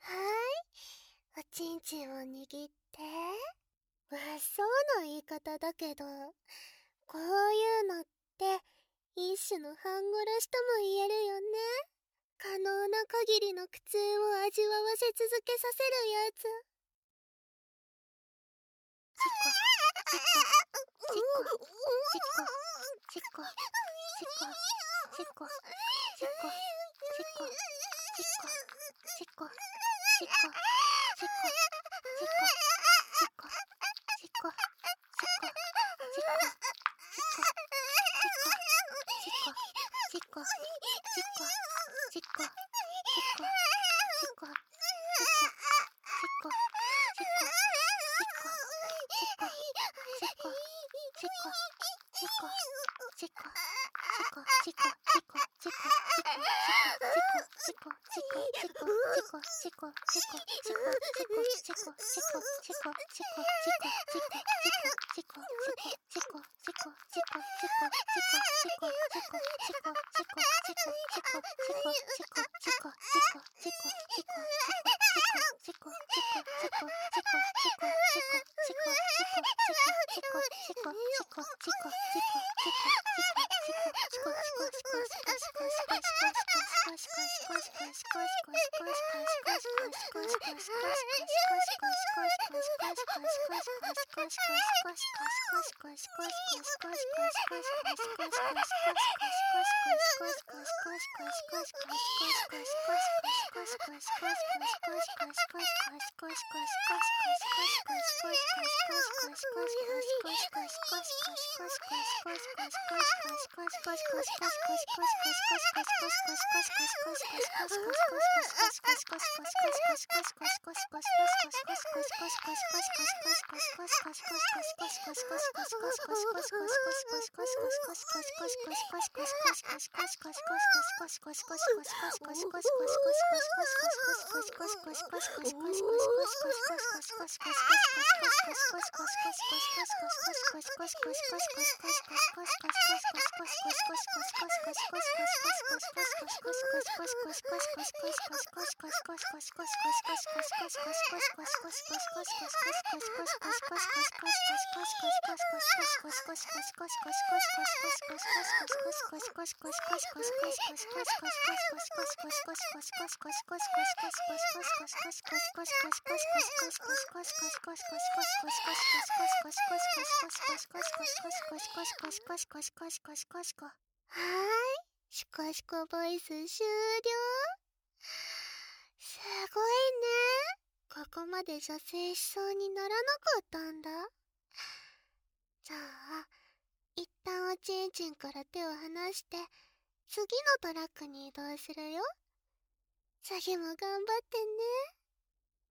おちんちんを握って。そうな言い方だけど、こういうのって一種の半殺しとも言えるよね。可能な限りの苦痛を味わわせ続けさせるやつ。シコシコボイス終了。すごいね。ここまで射精しそうにならなかったんだ。じゃあ、一旦おちんちんから手を離して、次のトラックに移動するよ。次も頑張ってね。